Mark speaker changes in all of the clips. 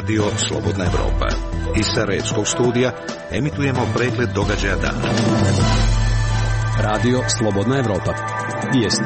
Speaker 1: Radio Slobodna Evropa. Iz Sarajevskog studija emitujemo pregled događaja dana.
Speaker 2: Radio Slobodna Evropa. Vijesti.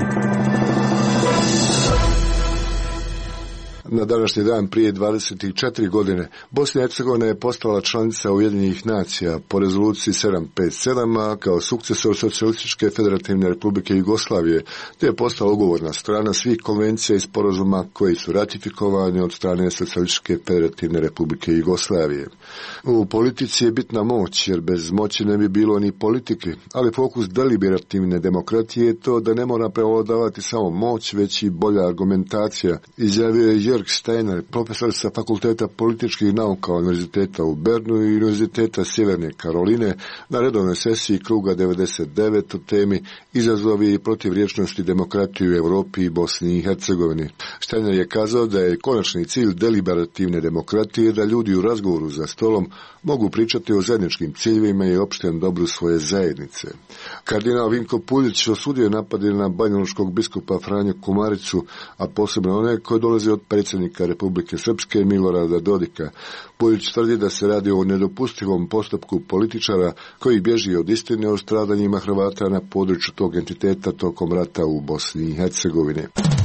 Speaker 3: Na današnji dan prije 24 godine Bosna i Hercegovina je postala članica Ujedinjenih nacija po rezoluciji 757, a kao sukcesor Socijalističke federativne republike Jugoslavije, te je postala ugovorna strana svih konvencija i sporazuma koji su ratifikovani od strane Socijalističke federativne republike Jugoslavije. U politici je bitna moć, jer bez moći ne bi bilo ni politike, ali fokus deliberativne demokratije je to da ne mora prevladavati samo moć, već i bolja argumentacija, izjavio je Jörg Steiner, profesor sa Fakulteta političkih nauka Univerziteta u Bernu i Univerziteta Sjeverne Karoline na redovnoj sesiji kruga 99 o temi Izazovi i protivriječnosti demokratije u Europi i Bosni i Hercegovini. Steiner je kazao da je konačni cilj deliberativne demokratije da ljudi u razgovoru za stolom mogu pričati o zajedničkim ciljevima i opštem dobru svoje zajednice. Kardinal Vinko Puljić osudio je napade na banjalučkog biskupa Franju Komaricu, a posebno one koje dolaze od predsjednika Republike Srpske Milorada Dodika. Puljić tvrdi da se radi o nedopustivom postupku političara koji bježi od istine o stradanjima Hrvata na području tog entiteta tokom rata u Bosni i Hercegovini.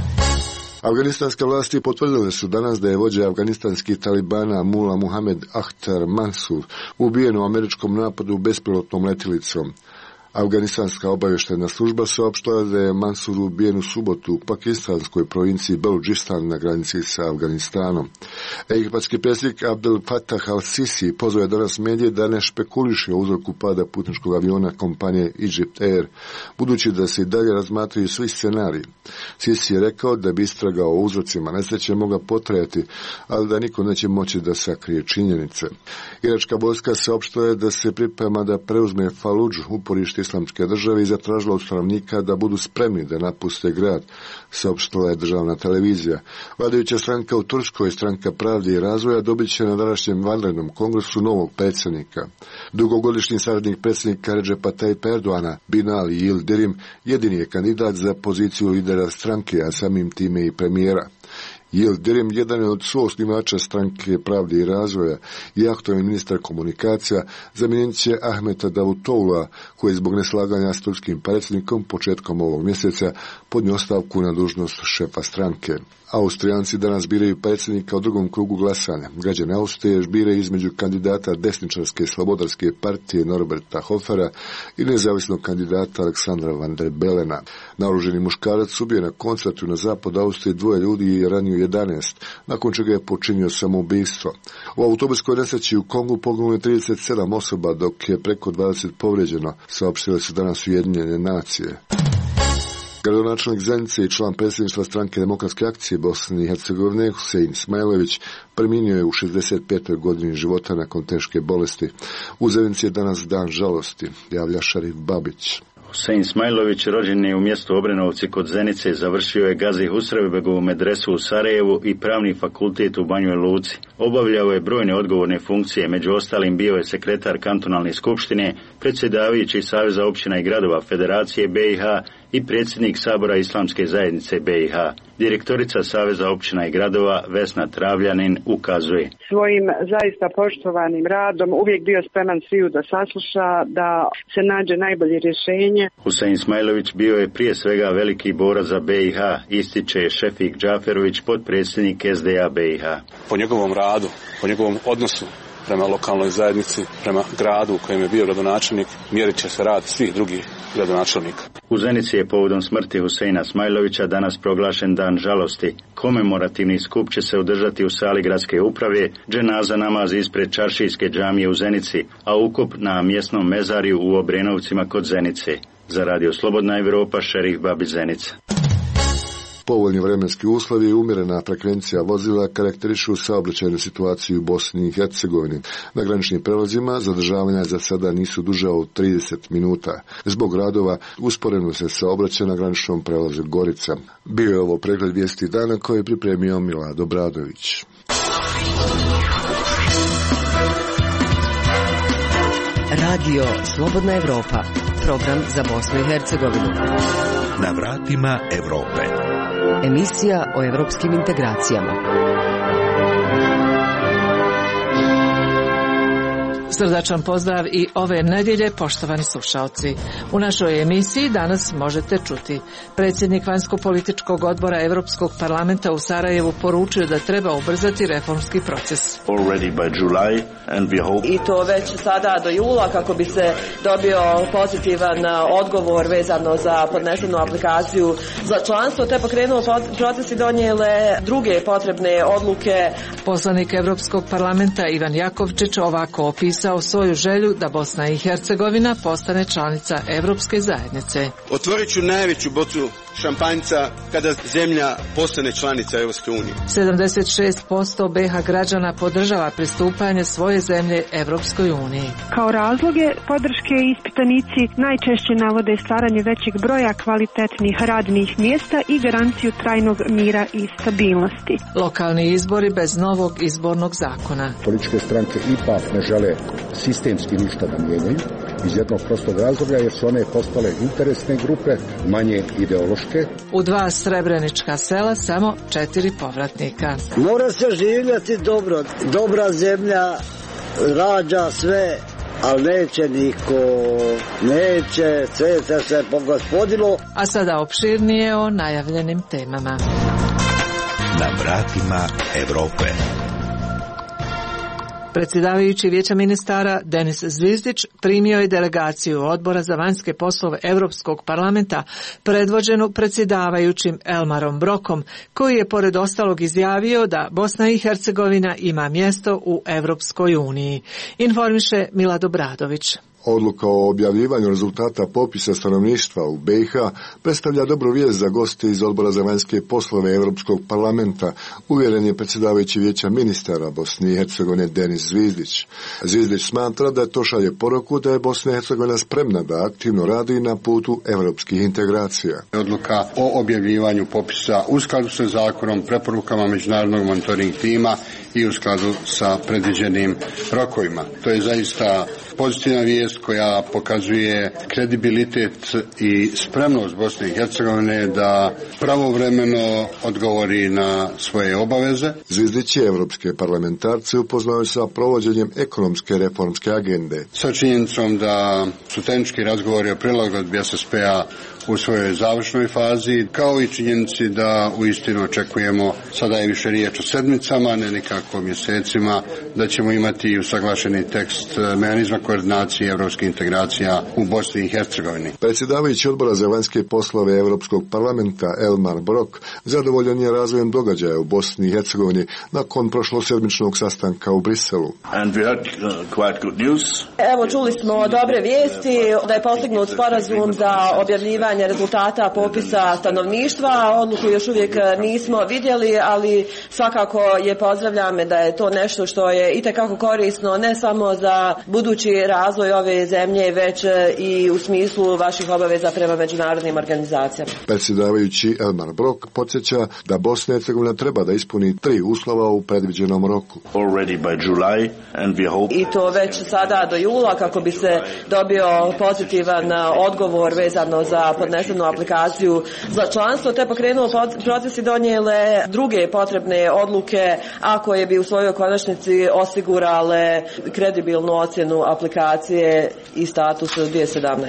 Speaker 3: Afganistanske vlasti potvrdile su danas da je vođa afganistanskih talibana Mullah Muhammad Akhtar Mansur ubijen u američkom napadu bespilotnom letjelicom. Afganistanska obavještajna služba saopštila da je Mansur ubijen u subotu u pakistanskoj provinciji Beludžistan na granici sa Afganistanom. Egipatski predsjednik Abdel Fattah al-Sisi pozvao je danas medije da ne špekuliše o uzroku pada putničkog aviona kompanije Egypt Air, budući da se i dalje razmatraju svi scenariji. Sisi je rekao da bi istraga o uzrocima nesreće mogla potrajati, ali da niko neće moći da sakrije činjenice. Iračka vojska saopštila je da se priprema da preuzme Faludžu, uporište Islamske države, i zatražila od stanovnika da budu spremni da napuste grad, saopštila je državna televizija. Vladajuća stranka u Turskoj, Stranka pravde i razvoja, dobit će na današnjem vanrednom kongresu novog predsjednika. Dugogodišnji saradnik predsjednika Redžepa Tayyip Erdoana, Binali Yildirim, jedini je kandidat za poziciju lidera stranke, a samim time i premijera. Yildirim jedan je od suosnivača Stranke pravde i razvoja i aktualni ministar komunikacija, zamijenit će Ahmeta Davutoula, koji je zbog neslaganja s turskim predsjednikom početkom ovog mjeseca podnio ostavku na dužnost šefa stranke. Austrijanci danas biraju predsjednika u drugom krugu glasanja. Građani Austrije biraju između kandidata desničarske slobodarske partije Norberta Hofera i nezavisnog kandidata Aleksandra van der Belena. Naoruženi muškarac ubio na koncertu na zapad Austrije 2 ljudi i ranio 11, nakon čega je počinio samoubistvo. U autobuskoj nesreći u Kongu poginulo je 37 osoba, dok je preko 20 povrijeđeno, saopštile su danas Ujedinjene nacije. Gradonačelnik Zenice i član predsjedništva Stranke demokratske akcije Bosne i Hercegovine Husein Smajlović preminio je u 65. godini života nakon teške bolesti. U Zenici je danas dan žalosti, javlja Šarif Babić.
Speaker 4: Husein Smajlović rođen je u mjestu Obrenovci kod Zenice, završio je Gazi Husrevbegovu medresu u Sarajevu i pravni fakultet u Banjoj Luci. Obavljao je brojne odgovorne funkcije, među ostalim bio je sekretar kantonalne skupštine, predsjedavajući Saveza općina i gradova Federacije BiH i predsjednik Sabora Islamske zajednice BiH. Direktorica Saveza općina i gradova Vesna Travljanin ukazuje:
Speaker 5: svojim zaista poštovanim radom uvijek bio spreman sviju da sasluša, da se nađe najbolje rješenje.
Speaker 4: Husein Smajlović bio je prije svega veliki borac za BiH, ističe Šefik Džaferović, potpredsjednik SDA BiH.
Speaker 6: Po njegovom radu, po njegovom odnosu prema lokalnoj zajednici, prema gradu u kojem je bio gradonačelnik, mjerit će se rad svih drugih gradonačelnika.
Speaker 4: U Zenici je povodom smrti Huseina Smajlovića danas proglašen dan žalosti. Komemorativni skup će se održati u sali gradske uprave, dženaza namaz ispred Čaršijske džamije u Zenici, a ukop na mjesnom mezariju u Obrenovcima kod Zenice. Za Radio Slobodna Evropa, Šerif Babić, Zenica.
Speaker 3: Povoljni vremenski uslovi i umjerena frekvencija vozila karakterišu saobraćajnu situaciju u Bosni i Hercegovini. Na graničnim prelazima zadržavanja za sada nisu duža od 30 minuta. Zbog radova usporeno se saobraćaj na graničnom prelazu Gorica. Bio je ovo pregled vijesti dana koje je pripremio Milad Obradović.
Speaker 7: Radio Slobodna Evropa, program za Bosnu i Hercegovinu.
Speaker 1: Na vratima Evrope.
Speaker 7: Emisija o evropskim integracijama.
Speaker 8: Srdačan pozdrav i ove nedjelje, poštovani slušaoci. U našoj emisiji danas možete čuti: predsjednik vanjsko-političkog odbora Europskog parlamenta u Sarajevu poručio da treba ubrzati reformski proces.
Speaker 9: I to već sada do jula kako bi se dobio pozitivan odgovor vezano za podnesenu aplikaciju za članstvo, te pokrenuo proces i donijele druge potrebne odluke.
Speaker 8: Poslanik Europskog parlamenta Ivan Jakovčić ovako opisao svoju želju da Bosna i Hercegovina postane članica Europske zajednice.
Speaker 10: Otvorit ću najveću bocu šampanjca kada zemlja postane članica Europske unije.
Speaker 8: 76% BiH građana podržava pristupanje svoje zemlje Europskoj uniji.
Speaker 11: Kao razloge podrške ispitanici najčešće navode stvaranje većeg broja kvalitetnih radnih mjesta i garanciju trajnog mira i stabilnosti.
Speaker 8: Lokalni izbori bez novog izbornog zakona.
Speaker 12: Političke stranke ipak ne žele sistemski ništa da mijenjaju iz jednog prostog razloga jer su one postale interesne grupe, manje ideološke.
Speaker 8: U 2 srebrenička sela samo 4 povratnika.
Speaker 13: Mora se živjeti dobro. Dobra zemlja rađa sve, ali neće niko, neće, sve se pogospodilo.
Speaker 8: A sada opširnije o najavljenim temama.
Speaker 1: Na vratima Europe.
Speaker 8: Predsjedavajući Vijeća ministara Denis Zvizdić primio je delegaciju Odbora za vanjske poslove Europskog parlamenta predvođenu predsjedavajućim Elmarom Brokom, koji je pored ostalog izjavio da Bosna i Hercegovina ima mjesto u Europskoj uniji. Informiše Milad Obradović.
Speaker 3: Odluka o objavljivanju rezultata popisa stanovništva u BiH predstavlja dobru vijest za goste iz Odbora za vanjske poslove Europskog parlamenta, uvjeren je predsjedavajući Vijeća ministara Bosne i Hercegovine Denis Zvizdić. Zvizdić smatra da to šalje poruku da je Bosna i Hercegovina spremna da aktivno radi na putu europskih integracija.
Speaker 14: Odluka o objavljivanju popisa u skladu sa zakonom, preporukama međunarodnog monitoring tima i u skladu sa predviđenim rokovima. To je zaista pozitivna vijest koja pokazuje kredibilitet i spremnost Bosne i Hercegovine da pravovremeno odgovori na svoje obaveze.
Speaker 3: Zvizdić je evropske parlamentarce upoznao sa provođenjem ekonomske reformske agende.
Speaker 14: Sa činjenicom da su tehnički razgovori o prilagodbi SSP-a u svojoj završnoj fazi, kao i činjenici da uistinu očekujemo, sada je više riječ o sedmicama, ne nikako mjesecima, da ćemo imati usaglašeni tekst mehanizma koordinacije evropskih integracija u Bosni i Hercegovini.
Speaker 3: Predsjedavajući Odbora za vanjske poslove Europskog parlamenta Elmar Brok zadovoljan je razvojem događaja u Bosni i Hercegovini nakon prošlosedmičnog sastanka u Briselu.
Speaker 9: Evo, čuli smo dobre vijesti da je postignut sporazum za objavljivanje rezultata popisa stanovništva. Odluku još uvijek nismo vidjeli, ali svakako je pozdravljam da je to nešto što je itekako korisno ne samo za budući razvoj ove zemlje, već i u smislu vaših obaveza prema međunarodnim organizacijama.
Speaker 3: Predsjedavajući Elmar Brok podsjeća da Bosna i Hercegovina treba da ispuni 3 uslova u predviđenom roku.
Speaker 9: I to već sada do jula kako bi se dobio pozitivan odgovor vezano za podnesenu aplikaciju za članstvo, te pokrenuo proces i donijele druge potrebne odluke, a koje bi u svojoj konačnici osigurale kredibilnu ocjenu aplikacije i status 2017.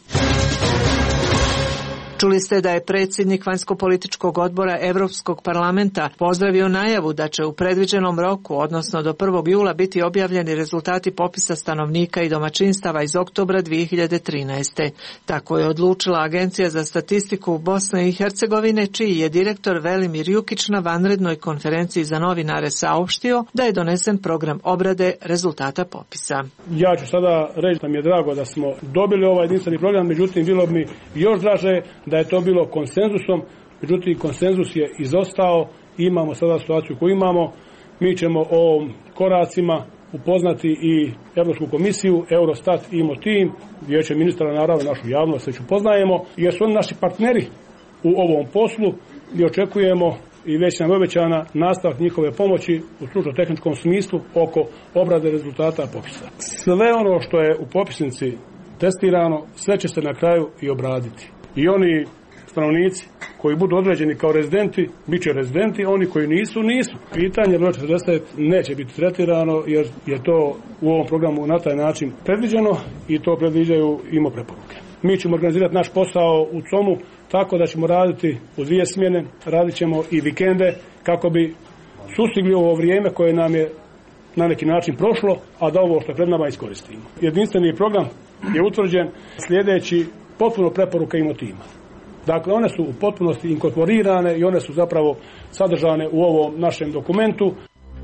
Speaker 8: Čuli ste da je predsjednik vanjsko-političkog odbora Europskog parlamenta pozdravio najavu da će u predviđenom roku, odnosno do 1. jula, biti objavljeni rezultati popisa stanovnika i domaćinstava iz oktobra 2013. Tako je odlučila Agencija za statistiku Bosne i Hercegovine, čiji je direktor Velimir Jukić na vanrednoj konferenciji za novinare saopštio da je donesen program obrade rezultata popisa.
Speaker 15: Ja ću sada reći da mi je drago da smo dobili ovaj jedinstveni program, međutim bilo bi još draže da je to bilo konsenzusom, međutim konsenzus je izostao i imamo sada situaciju koju imamo. Mi ćemo o ovim koracima upoznati i Europsku komisiju, Eurostat i IMO-Team, Vijeće ministara, naravno našu javnost već upoznajemo, jer su oni naši partneri u ovom poslu i očekujemo i već nam obećana nastavak njihove pomoći u stručno-tehničkom smislu oko obrade rezultata popisa. Sve ono što je u popisnici testirano, sve će se na kraju i obraditi. I oni stanovnici koji budu određeni kao rezidenti, bit će rezidenti, oni koji nisu, nisu. Pitanje broj 40 neće biti tretirano jer je to u ovom programu na taj način predviđeno i to predviđaju IMO preporuke. Mi ćemo organizirati naš posao u COM-u tako da ćemo raditi u 2 smjene, radit ćemo i vikende kako bi sustigli ovo vrijeme koje nam je na neki način prošlo, a da ovo što je pred nama iskoristimo. Jedinstveni program je utvrđen slijedeći potpuno preporuke IMO tima. Dakle, one su u potpunosti inkorporirane i one su zapravo sadržane u ovom našem dokumentu.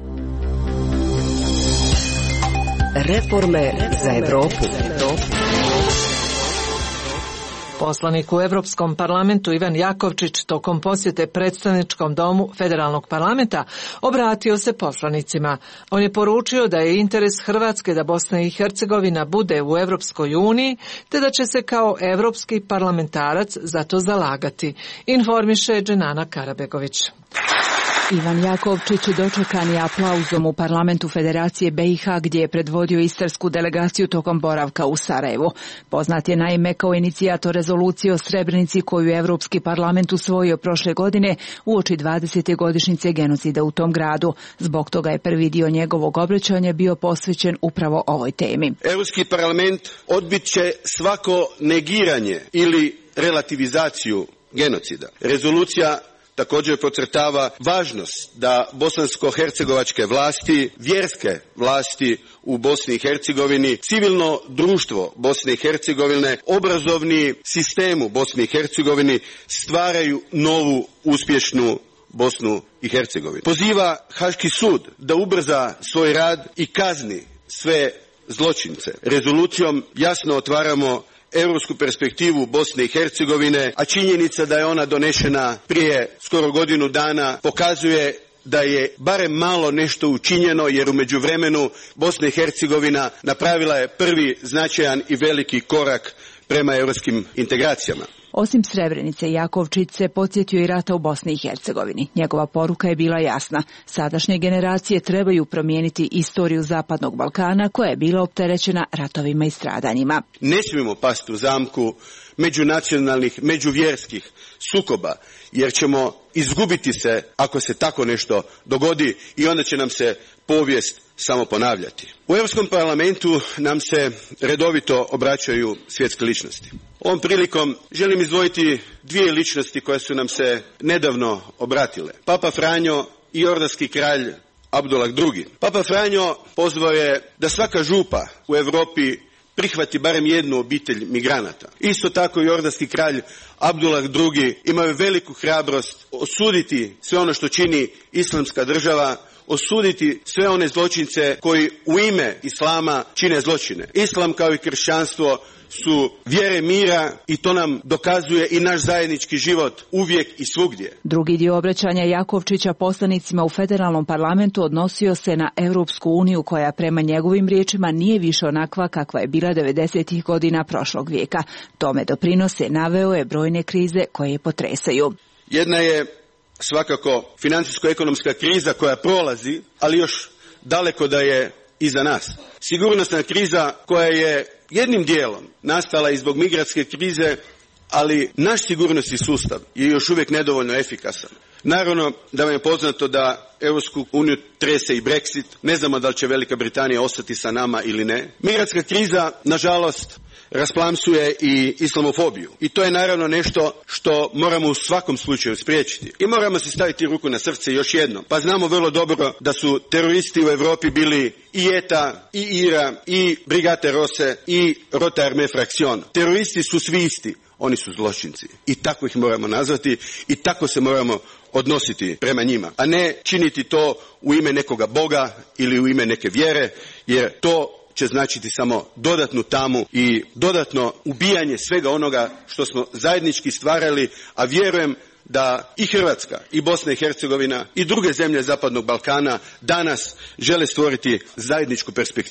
Speaker 7: Reforme za Evropu.
Speaker 8: Poslanik u Europskom parlamentu Ivan Jakovčić tokom posjete predstavničkom domu Federalnog parlamenta obratio se poslanicima. On je poručio da je interes Hrvatske da Bosna i Hercegovina bude u Europskoj uniji, te da će se kao europski parlamentarac za to zalagati, informiše Dženana Karabegović.
Speaker 16: Ivan Jakovčić dočekan je aplauzom u parlamentu Federacije BiH gdje je predvodio istarsku delegaciju tokom boravka u Sarajevu. Poznat je naime kao inicijator rezolucije o Srebrenici koju je Europski parlament usvojio prošle godine uoči 20. godišnjice genocida u tom gradu. Zbog toga je prvi dio njegovog obraćanja bio posvećen upravo ovoj temi.
Speaker 10: Europski parlament odbit će svako negiranje ili relativizaciju genocida. Rezolucija također podcrtava važnost da bosansko-hercegovačke vlasti, vjerske vlasti u Bosni i Hercegovini, civilno društvo Bosne i Hercegovine, obrazovni sistem u Bosni i Hercegovini stvaraju novu uspješnu Bosnu i Hercegovinu. Poziva Haški sud da ubrza svoj rad i kazni sve zločince. Rezolucijom jasno otvaramo europsku perspektivu Bosne i Hercegovine, a činjenica da je ona donešena prije skoro godinu dana pokazuje da je barem malo nešto učinjeno, jer u međuvremenu Bosna i Hercegovina napravila je prvi značajan i veliki korak prema europskim integracijama.
Speaker 16: Osim Srebrenice, Jakovčić se podsjetio i rata u Bosni i Hercegovini. Njegova poruka je bila jasna. Sadašnje generacije trebaju promijeniti istoriju Zapadnog Balkana koja je bila opterećena ratovima i stradanjima.
Speaker 10: Ne smijemo pasti u zamku međunacionalnih, međuvjerskih sukoba, jer ćemo izgubiti se ako se tako nešto dogodi i onda će nam se povijest samo ponavljati. U Europskom parlamentu nam se redovito obraćaju svjetske ličnosti. Ovom prilikom želim izdvojiti 2 ličnosti koje su nam se nedavno obratile. Papa Franjo i jordanski kralj Abdullah II. Papa Franjo pozvao je da svaka župa u Europi prihvati barem jednu obitelj migranata. Isto tako jordanski kralj Abdullah II. Imao je veliku hrabrost osuditi sve ono što čini Islamska država, osuditi sve one zločince koji u ime Islama čine zločine. Islam kao i kršćanstvo su vjere mira i to nam dokazuje i naš zajednički život uvijek i svugdje.
Speaker 16: Drugi dio obraćanja Jakovčića poslanicima u Federalnom parlamentu odnosio se na Europsku uniju koja prema njegovim riječima nije više onakva kakva je bila 90. godina prošlog vijeka. Tome doprinose, naveo je, brojne krize koje je potresaju.
Speaker 10: Jedna je svakako financijsko-ekonomska kriza koja prolazi, ali još daleko da je iza nas. Sigurnosna kriza koja je jednim dijelom nastala i zbog migrantske krize, ali naš sigurnosni sustav je još uvijek nedovoljno efikasan. Naravno da vam je poznato da Europsku uniju trese i Brexit, ne znamo da li će Velika Britanija ostati sa nama ili ne. Migrantska kriza, nažalost, rasplamsuje i islamofobiju. I to je naravno nešto što moramo u svakom slučaju spriječiti. I moramo se staviti ruku na srce još jednom. Pa znamo vrlo dobro da su teroristi u Europi bili i ETA, i IRA, i Brigate Rosse, i Rota Armée Fraction. Teroristi su svi isti. Oni su zločinci. I tako ih moramo nazvati i tako se moramo odnositi prema njima. A ne činiti to u ime nekoga Boga ili u ime neke vjere, jer to će značiti samo dodatnu tamu i dodatno ubijanje svega onoga što smo zajednički stvarali, a vjerujem da i Hrvatska, i Bosna i Hercegovina, i druge zemlje Zapadnog Balkana danas žele stvoriti zajedničku perspektivu.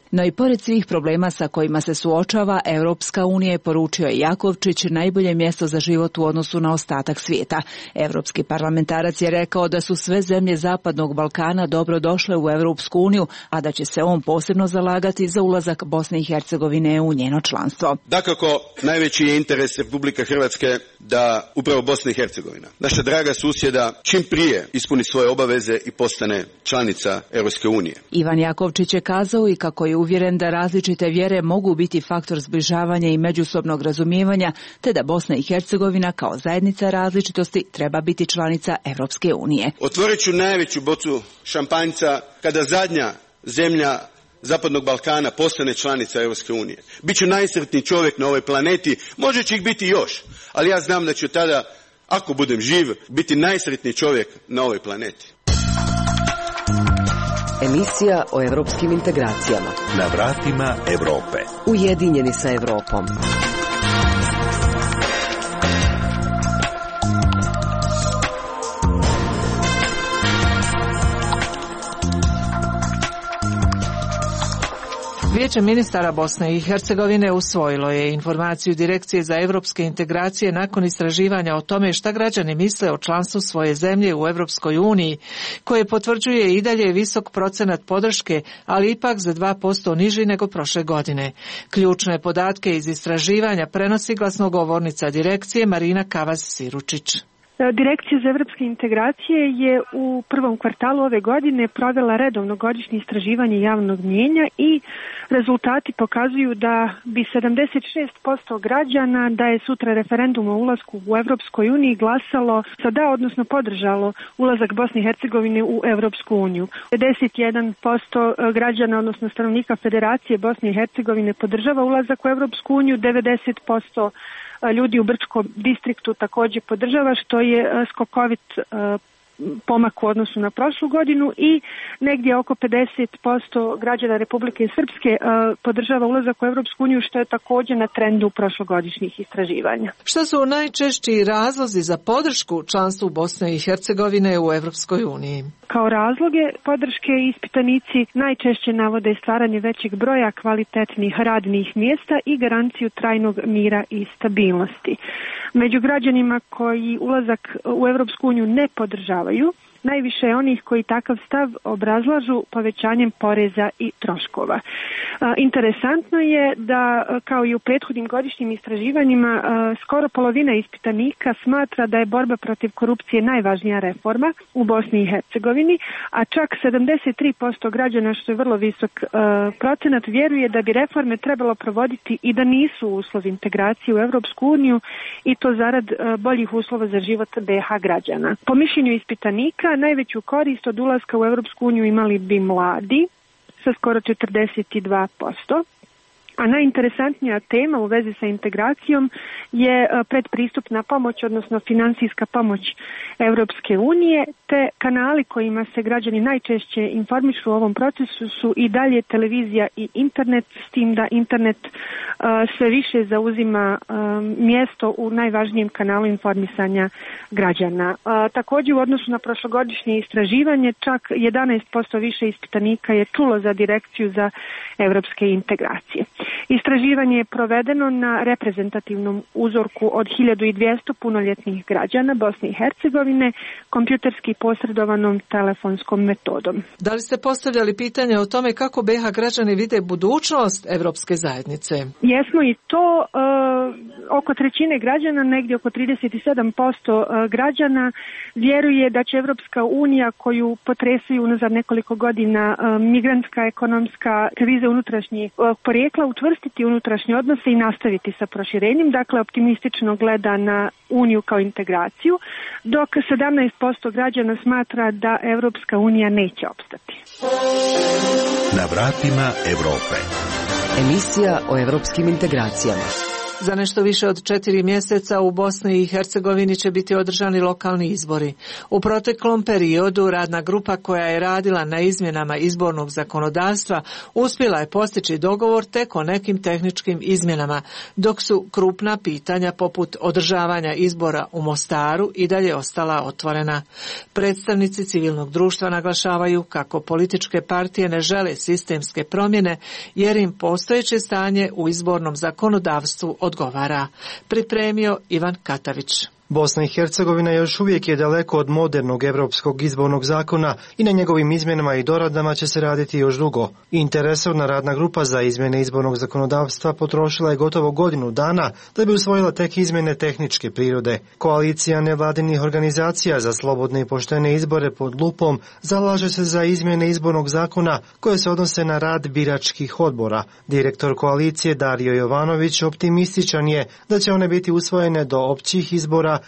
Speaker 16: No i pored svih problema sa kojima se suočava, Europska unija je, poručio Jakovčić, najbolje mjesto za život u odnosu na ostatak svijeta. Europski parlamentarac je rekao da su sve zemlje Zapadnog Balkana dobro došle u Europsku uniju, a da će se on posebno zalagati za ulazak Bosne i Hercegovine u njeno članstvo.
Speaker 10: Dakako, najveći je interes Republike Hrvatske da upravo Bosna i Hercegovina, naša draga susjeda, čim prije ispuni svoje obaveze i postane članica Europske unije.
Speaker 16: Ivan Jakovčić je kazao i kako je uvjeren da različite vjere mogu biti faktor zbližavanja i međusobnog razumijevanja, te da Bosna i Hercegovina kao zajednica različitosti treba biti članica Europske unije.
Speaker 10: Otvorit ću najveću bocu šampanjca kada zadnja zemlja Zapadnog Balkana postane članica Europske unije. Biću najsretniji čovjek na ovoj planeti, možda će ih biti još, ali ja znam da ću tada, ako budem živ, biti najsretniji čovjek na ovoj planeti.
Speaker 7: Emisija o europskim integracijama.
Speaker 1: Na vratima Europe.
Speaker 7: Ujedinjeni sa Europom.
Speaker 8: Vijeće ministara Bosne i Hercegovine usvojilo je informaciju Direkcije za europske integracije nakon istraživanja o tome šta građani misle o članstvu svoje zemlje u Europskoj uniji, koje potvrđuje i dalje visok procenat podrške, ali ipak za 2% niži nego prošle godine. Ključne podatke iz istraživanja prenosi glasnogovornica direkcije Marina Kavaz-Siručić.
Speaker 11: Direkcija za evropske integracije je u prvom kvartalu ove godine provela redovno godišnje istraživanje javnog mnijenja i rezultati pokazuju da bi 76% građana da je sutra referendum o ulasku u Evropskoj uniji glasalo sa da, odnosno podržalo ulazak Bosne i Hercegovine u Evropsku uniju. 51% građana, odnosno stanovnika Federacije Bosne i Hercegovine podržava ulazak u Evropsku uniju, 90% ljudi u Brčkom distriktu također podržava, što je skokovit pomak u odnosu na prošlu godinu, i negdje oko 50% građana Republike Srpske podržava ulazak u Evropsku uniju, što je također na trendu prošlogodišnjih istraživanja.
Speaker 8: Što su najčešći razlozi za podršku članstvu Bosne i Hercegovine u Evropskoj uniji?
Speaker 11: Kao razloge podrške ispitanici najčešće navode stvaranje većeg broja kvalitetnih radnih mjesta i garanciju trajnog mira i stabilnosti. Među građanima koji ulazak u Evropsku uniju ne podržavaju, najviše je onih koji takav stav obrazlažu povećanjem poreza i troškova. Interesantno je da, kao i u prethodnim godišnjim istraživanjima, skoro polovina ispitanika smatra da je borba protiv korupcije najvažnija reforma u Bosni i Hercegovini, a čak 73% građana, što je vrlo visok procenat, vjeruje da bi reforme trebalo provoditi i da nisu uslov integracije u Evropsku uniju, i to zarad boljih uslova za život BiH građana. Po mišljenju ispitanika, najveću korist od ulaska u Evropsku uniju imali bi mladi sa skoro 42%. A najinteresantnija tema u vezi sa integracijom je predpristupna pomoć, odnosno financijska pomoć Europske unije, te kanali kojima se građani najčešće informišu u ovom procesu su i dalje televizija i internet, s tim da internet sve više zauzima mjesto u najvažnijem kanalu informisanja građana. Također, u odnosu na prošlogodišnje istraživanje, čak 11% više ispitanika je čulo za Direkciju za europske integracije. Istraživanje je provedeno na reprezentativnom uzorku od 1200 punoljetnih građana Bosne i Hercegovine, kompjuterski posredovanom telefonskom metodom.
Speaker 8: Da li ste postavljali pitanje o tome kako BiH građani vide budućnost Evropske zajednice?
Speaker 11: Jesmo i to. Oko trećine građana, negdje oko 37% građana, vjeruje da će Evropska unija, koju potresaju unazad nekoliko godina migrantska ekonomska kriza unutrašnjih porijekla, utvrstiti unutrašnje odnose i nastaviti sa proširenjem. Dakle, optimistično gleda na uniju kao integraciju, dok 17% građana smatra da Evropska unija neće opstati.
Speaker 1: Na vratima Europe.
Speaker 7: Emisija o europskim integracijama.
Speaker 8: Za nešto više od 4 mjeseca u Bosni i Hercegovini će biti održani lokalni izbori. U proteklom periodu radna grupa koja je radila na izmjenama izbornog zakonodavstva uspjela je postići dogovor tek o nekim tehničkim izmjenama, dok su krupna pitanja poput održavanja izbora u Mostaru i dalje ostala otvorena. Predstavnici civilnog društva naglašavaju kako političke partije ne žele sistemske promjene jer im postojeće stanje u izbornom zakonodavstvu odgovara. Pripremio Ivan Katavić.
Speaker 17: Bosna i Hercegovina još uvijek je daleko od modernog europskog izbornog zakona i na njegovim izmjenama i doradama će se raditi još dugo. Interresorna radna grupa za izmjene izbornog zakonodavstva potrošila je gotovo godinu dana da bi usvojila tek izmjene tehničke prirode. Koalicija nevladinih organizacija za slobodne i poštene izbore pod lupom zalaže se za izmjene izbornog zakona koje se odnose na rad biračkih odbora. Direktor koalicije Dario Jovanović optimističan je da će one biti usvojene do općih izbora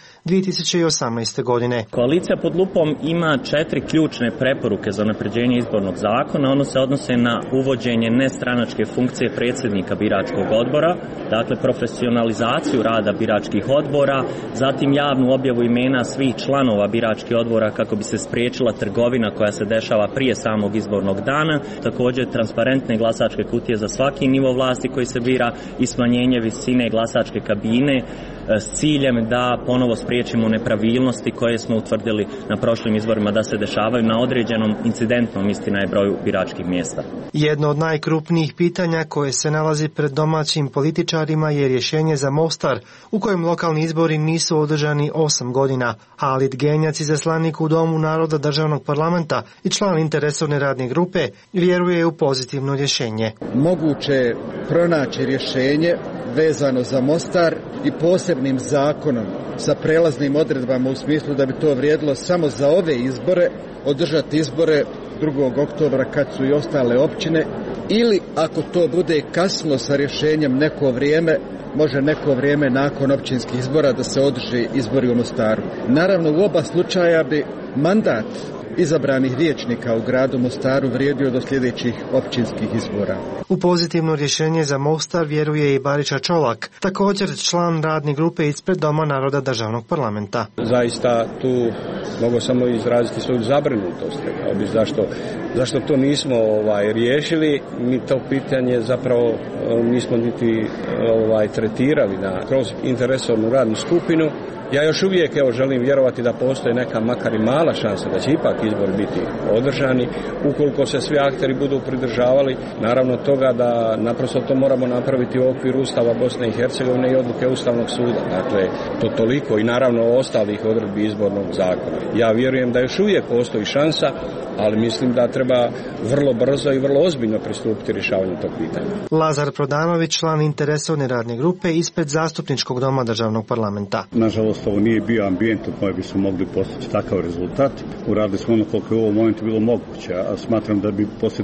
Speaker 17: 2018. godine.
Speaker 18: Koalicija pod lupom ima 4 ključne preporuke za unapređenje izbornog zakona. Ono se odnose na uvođenje nestranačke funkcije predsjednika biračkog odbora, dakle profesionalizaciju rada biračkih odbora, zatim javnu objavu imena svih članova biračkih odbora kako bi se spriječila trgovina koja se dešava prije samog izbornog dana, također transparentne glasačke kutije za svaki nivo vlasti koji se bira i smanjenje visine glasačke kabine s ciljem da ponovo spriječimo nepravilnosti koje smo utvrdili na prošlim izborima da se dešavaju na određenom incidentnom, istina je, broju biračkih mjesta.
Speaker 17: Jedno od najkrupnijih pitanja koje se nalazi pred domaćim političarima je rješenje za Mostar, u kojem lokalni izbori nisu održani 8 godina. Halid Genjac, izaslanik u Domu naroda državnog parlamenta i član interresorne radne grupe, vjeruje u pozitivno rješenje.
Speaker 19: Moguće je pronaći rješenje vezano za Mostar i posebnim zakonom sa prelaznim odredbama u smislu da bi to vrijedilo samo za ove izbore, održati izbore 2. oktobra kad su i ostale općine, ili ako to bude kasno sa rješenjem neko vrijeme, može neko vrijeme nakon općinskih izbora da se održi izbori u Mostaru. Naravno, u oba slučaja bi mandat izabranih vijećnika u gradu Mostaru vrijedio do sljedećih općinskih izbora.
Speaker 17: U pozitivno rješenje za Mostar vjeruje i Bariša Čolak, također član radne grupe ispred Doma naroda državnog parlamenta.
Speaker 20: Zaista tu mogu samo izraziti svoju zabrinutost, rekao bih zašto to nismo riješili. Mi to pitanje zapravo nismo niti tretirali kroz interresornu radnu skupinu. Ja još uvijek želim vjerovati da postoji neka makar i mala šansa da će ipak izbori biti održani ukoliko se svi akteri budu pridržavali naravno toga da naprosto to moramo napraviti u okviru Ustava Bosne i Hercegovine i odluke Ustavnog suda. Dakle, to toliko i naravno ostalih odredbi izbornog zakona. Ja vjerujem da još uvijek postoji šansa, ali mislim da treba vrlo brzo i vrlo ozbiljno pristupiti rješavanju tog pitanja.
Speaker 17: Lazar Prodanović, član interresorne radne grupe ispred Zastupničkog doma državnog parlamenta.
Speaker 21: Nažalost, ovo nije bio ambijent u kojem bismo mogli postići takav rezultat. Uradili smo ono koliko je u ovom momentu bilo moguće, a smatram da bi poslije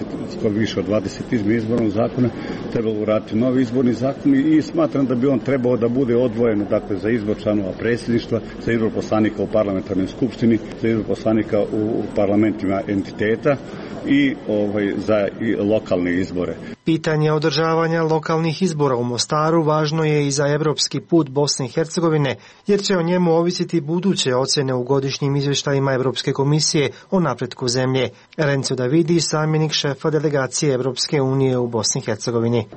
Speaker 21: više od 20 izmjena izbornog zakona trebalo uraditi novi izborni zakon i smatram da bi on trebao da bude odvojen, dakle, za izbor članova predsjedništva, za izbor poslanika u parlamentarnoj skupštini, za izbor poslanika u parlamentima entiteta i za lokalne izbore.
Speaker 17: Pitanje održavanja lokalnih izbora u Mostaru važno je i za europski put Bosne i Hercegovine, jer će o njemu ovisiti buduće ocjene u godišnjim izvještajima Europske komisije o napretku zemlje. Renzo Davidi, zamjenik šefa delegacije Europske unije u Bosni i Hercegovini.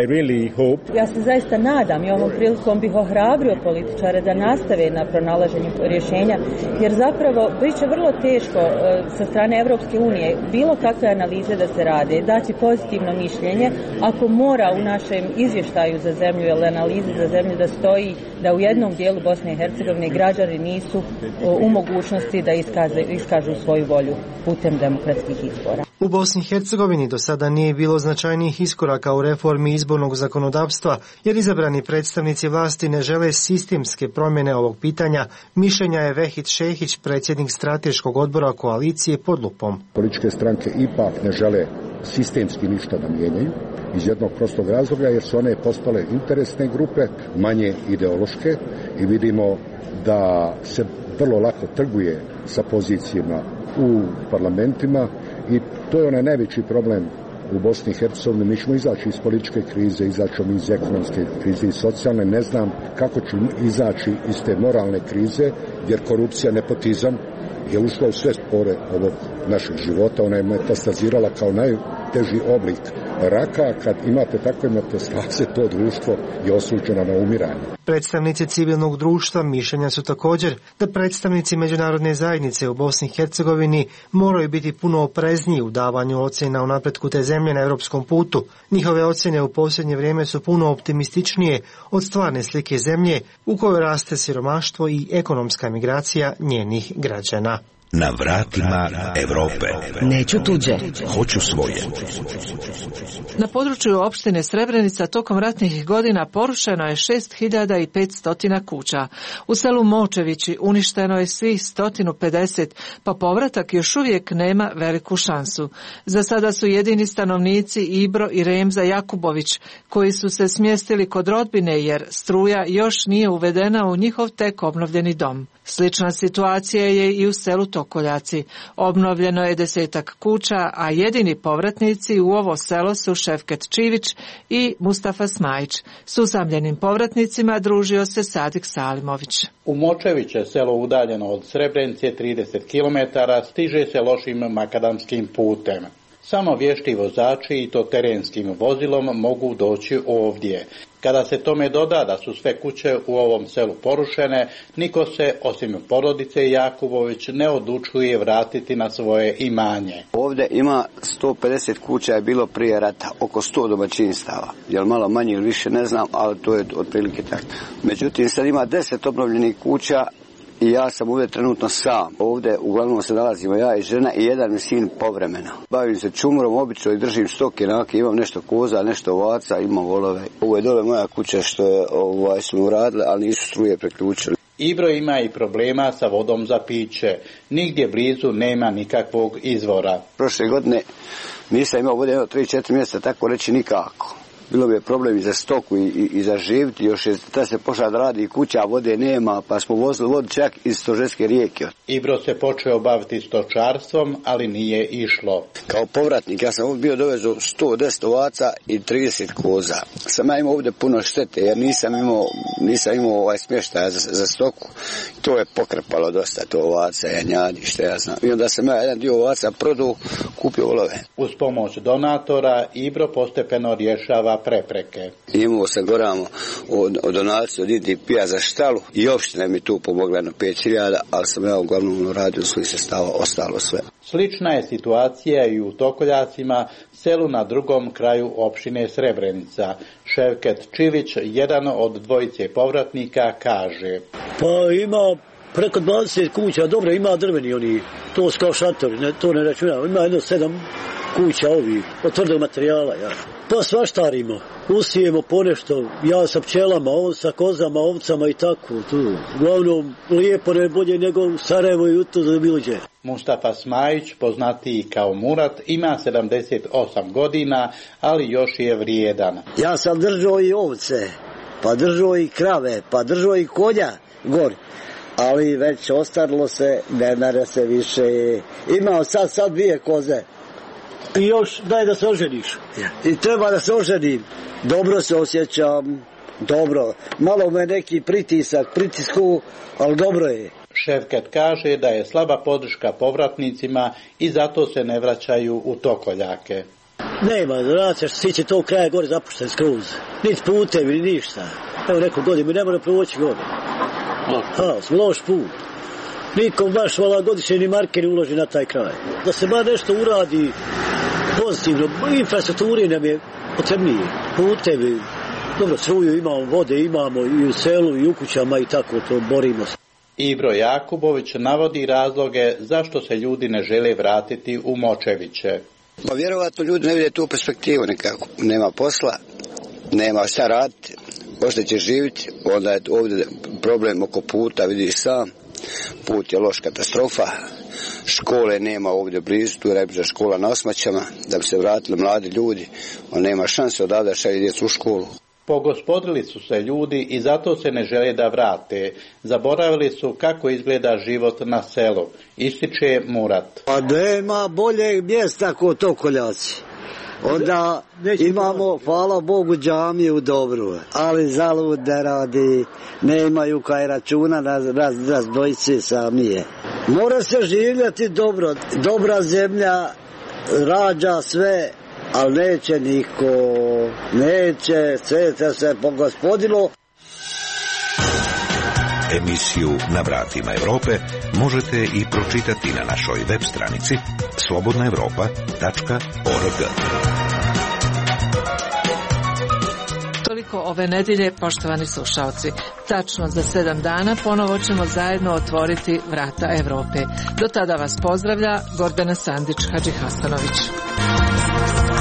Speaker 22: Ja se zaista nadam i ovom prilikom bih ohrabrio političare da nastave na pronalaženju rješenja, jer zapravo bit će vrlo teško sa strane Europske unije bilo kakve analize da se rade, dati pozitivno mišljenje ako mora u našem izvještaju za zemlju ili analizi za zemlju da stoji da u jednom dijelu Bosne i Hercegovine građani nisu u mogućnosti da iskažu svoju volju putem demokratskih izbora.
Speaker 17: U Bosni i Hercegovini do sada nije bilo značajnijih iskoraka u reformi izbornog zakonodavstva, jer izabrani predstavnici vlasti ne žele sistemske promjene ovog pitanja. Mišljenja je Vehid Šehić, predsjednik strateškog odbora koalicije pod lupom.
Speaker 12: Političke stranke ipak ne žele sistemski ništa da mijenjaju iz jednog prostog razloga jer su one postale interesne grupe, manje ideološke i vidimo da se vrlo lako trguje sa pozicijama u parlamentima i to je onaj najveći problem u Bosni i Hercegovini, mi ćemo izaći iz političke krize, izaći iz ekonomske krize i socijalne. Ne znam kako ću izaći iz te moralne krize, jer korupcija, nepotizam je ušla u sve pore ovog našeg života. Ona je metastazirala kao najteži oblik raka. Kad imate takve metastaze, to društvo je osuđeno na umiranje.
Speaker 17: Predstavnici civilnog društva mišljenja su također da predstavnici međunarodne zajednice u Bosni i Hercegovini moraju biti puno oprezniji u davanju ocjena o napretku te zemlje na europskom putu. Njihove ocjene u posljednje vrijeme su puno optimističnije od stvarne slike zemlje u kojoj raste siromaštvo i ekonomska migracija njenih građana.
Speaker 1: Na vratima Europe.
Speaker 7: Neću tuđe.
Speaker 1: Hoću svoje.
Speaker 8: Na području opštine Srebrenica tokom ratnih godina porušeno je 6500 kuća. U selu Močevići uništeno je svih 150, pa povratak još uvijek nema veliku šansu. Za sada su jedini stanovnici Ibro i Remza Jakubović, koji su se smjestili kod rodbine jer struja još nije uvedena u njihov tek obnovljeni dom. Slična situacija je i u selu Tokoljaci. Obnovljeno je 10 kuća, a jedini povratnici u ovo selo su Ševket Čivić i Mustafa Smajić. S usamljenim povratnicima družio se Sadik Salimović.
Speaker 2: U Močeviće, selo udaljeno od Srebrenice 30 km, stiže se lošim makadamskim putem. Samo vješti vozači i to terenskim vozilom mogu doći ovdje. Kada se tome doda da su sve kuće u ovom selu porušene, niko se, osim porodice Jakubović, ne odlučuje vratiti na svoje imanje.
Speaker 5: Ovdje ima 150 kuća, je bilo prije rata, oko 100 domaćinstava. Jel malo manje ili više ne znam, ali to je otprilike tako. Međutim, sad ima 10 obnovljenih kuća i ja sam ovdje trenutno sam. Ovdje uglavnom se nalazimo ja i žena i jedan mi sin povremeno. Bavim se čumurom, obično i držim stoke, imam nešto koza, nešto ovaca, imam volove. Ovo je dole moja kuća što je, smo uradili, ali nisu struje preključili.
Speaker 2: Ibro ima i problema sa vodom za piće. Nigdje blizu nema nikakvog izvora.
Speaker 5: Prošle godine nisam imao vode 3-4 mjeseca, tako reći nikako. Bilo bi je problem i za stoku i za živiti, još je da se pošla da radi kuća, a vode nema, pa smo vozili vodu čak iz Stožerske rijeke.
Speaker 2: Ibro se počeo baviti stočarstvom, ali nije išlo.
Speaker 5: Kao povratnik, ja sam ovdje bio dovezo 110 ovaca i 30 koza. Sam ja imao ovdje puno štete, jer nisam imao smještaja za stoku. To je pokrpalo dosta, to ovaca, janjadi, što ja znam. I onda sam ja jedan dio ovaca prodao, kupio volove.
Speaker 2: Uz pomoć donatora, Ibro postepeno rješava prepreke.
Speaker 5: Imao sam goramo od donaciju od IDP-a za štalu i opština mi tu pomogla na 5.000, ali sam ja uglavnom radio svojih sredstava, ostalo sve.
Speaker 2: Slična je situacija i u Tokoljacima, selu na drugom kraju opštine Srebrenica. Ševket Čivić, jedan od dvojice povratnika, kaže:
Speaker 23: Pa ima preko 20 kuća, dobro, ima drveni oni, to su kao šatori, to ne računamo, ima jedno 7 kuća ovih, od tvrdog materijala, ja. Pa svaštarimo, usijemo ponešto, ja sa pčelama, on sa kozama, ovcama i tako, tu. Uglavnom, lijepo ne bolje nego u Sarajevo i u to za bilođe.
Speaker 2: Mustafa Smajić, poznatiji kao Murat, ima 78 godina, ali još je vrijedan.
Speaker 13: Ja sam držao i ovce, pa držao i krave, pa držao i konja gori. Ali već ostarilo se, ne mere se više. Imao sad 2 koze.
Speaker 23: I još daj da se oženiš.
Speaker 13: I treba da se oženim. Dobro se osjećam, dobro. Malo me neki pritisku, ali dobro je.
Speaker 2: Ševket kaže da je slaba podrška povratnicima i zato se ne vraćaju u Tokoljake.
Speaker 23: Nema, znači svi će to kraja gore zapušten skroz. Niti putevi, ni ništa. Evo neko godin, mi ne mora proći gore. Loš put. Nikom baš godišnje ni markeri uloži na taj kraj. Da se bar nešto uradi pozitivno, infrastrukturi nam je potrebnije. Putevi, dobro, struju imamo, vode imamo i u selu i u kućama i tako to borimo se.
Speaker 2: Ibro Jakubović navodi razloge zašto se ljudi ne žele vratiti u Močeviće.
Speaker 5: Pa vjerovatno ljudi ne vide tu perspektivu nekako. Nema posla, nema šta raditi, možda će živjeti, onda je ovdje problem oko puta, vidiš sam. Put je loš, katastrofa, škole nema ovdje blizu, tu je najbliža škola na Osmaćama, da bi se vratili mladi ljudi, on nema šanse odavde šalje djecu u školu.
Speaker 2: Pogospodili su se ljudi i zato se ne žele da vrate. Zaboravili su kako izgleda život na selu, ističe Murat.
Speaker 13: Pa nema boljeg mjesta kod Tokoljaci. onda imamo, hvala Bogu, džamiju dobru, ali zalud ne radi, ne imaju kaj računa, razdvojit se samije. Mora se živjeti dobro, dobra zemlja rađa sve, ali neće niko, neće, sve se pogospodilo.
Speaker 1: Emisiju Na vratima Europe možete i pročitati na našoj web stranici slobodnaevropa.org.
Speaker 8: Toliko ove nedjelje, poštovani slušalci. Tačno za 7 dana ponovo ćemo zajedno otvoriti vrata Europe. Do tada vas pozdravlja Gordana Sandić-Hadžihasanović.